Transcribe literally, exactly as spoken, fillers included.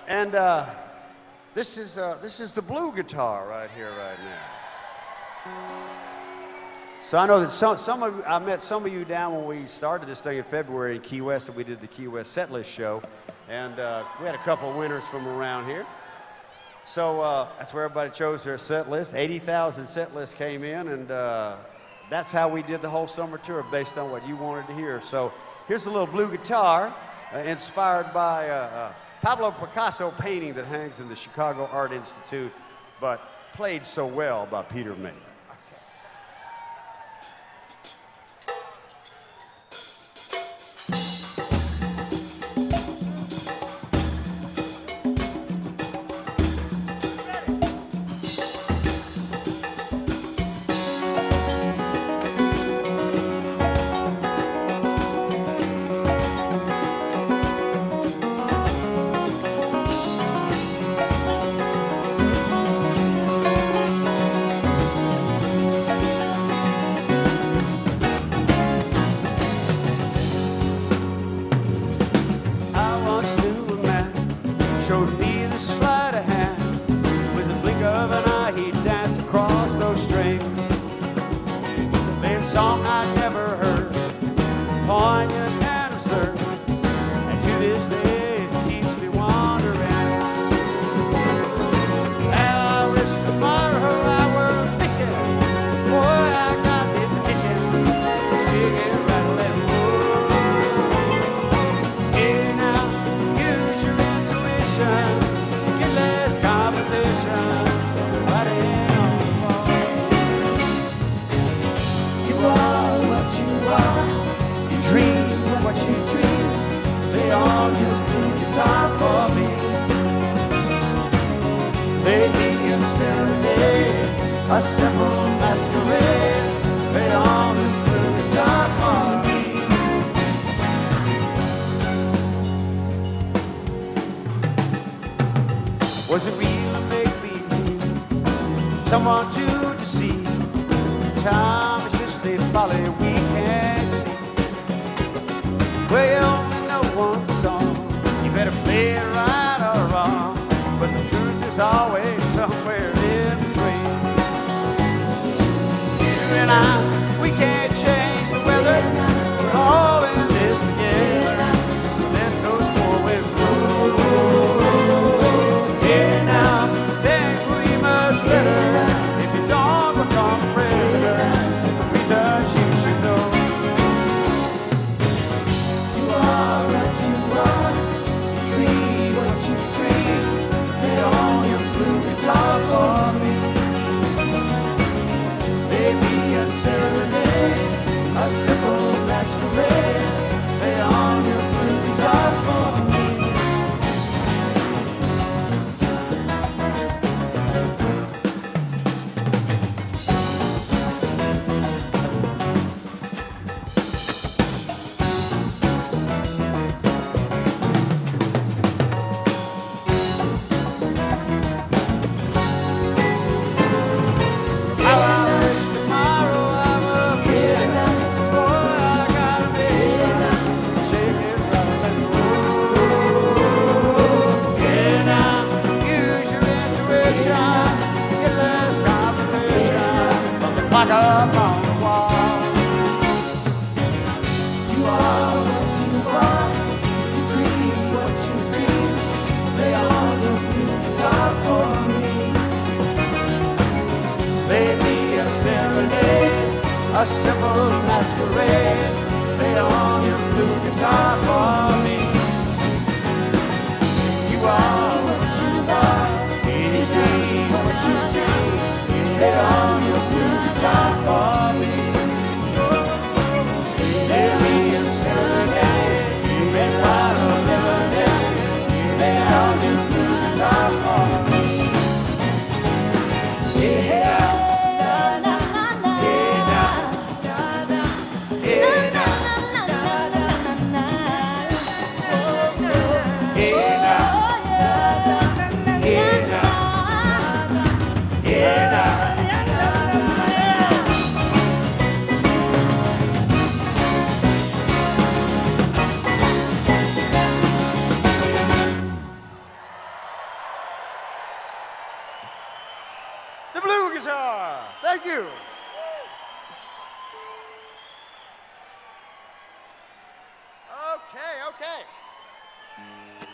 And uh, this is uh, this is the blue guitar right here, right now. So I know that some some of I met some of you down when we started this thing in February in Key West, that we did the Key West Set List show, and uh, we had a couple of winners from around here. So uh, that's where everybody chose their set list. eighty thousand set lists came in, and uh, that's how we did the whole summer tour, based on what you wanted to hear. So here's a little blue guitar uh, inspired by uh, uh, Pablo Picasso painting that hangs in the Chicago Art Institute, but played so well by Peter May. Showed me the sleight of hand. With the blink of an eye, he'd dance across those strings. Played a song I'd never heard, poignant and absurd, and to this day it keeps me wondering. And I wish tomorrow I were fishing. Boy, I got this fishing, shaking, rattling. Here now, use your intuition. Get less competition. Riding on the ball. You are what you are. You dream what you dream. Lay on your blue guitar for me. Lay me a serenade, a simple masquerade. Lay on this blue guitar for me. Was it real or make-believe? Someone to deceive? Time is just a folly we can't see. Well, you only know one song. You better play it right or wrong. But the truth is always somewhere in between. You and I, we can't change the weather. We're all in this together. So let those four winds blow. Yeah, now, things will be much better if you don't become a prisoner. The reasons you should know. You are what you are. You dream what you dream. Lay on your blue guitar for me. Baby, a serenade, a simple masquerade. Lay on your blue guitar for me. Clock up on the wall. You are what you are. You dream what you dream. Lay on your blue guitar for me. Lay me a serenade, a simple masquerade. Lay on your blue guitar for me. You are what you are. You dream what you dream. Lay on your blue guitar for me. Lay me a serenade, you may find a lemonade. Lay on your blue guitar for me. Yeah, na na na na. Yeah, na na na na. Yeah, na na na na. the blue guitar. Thank you. Okay, okay.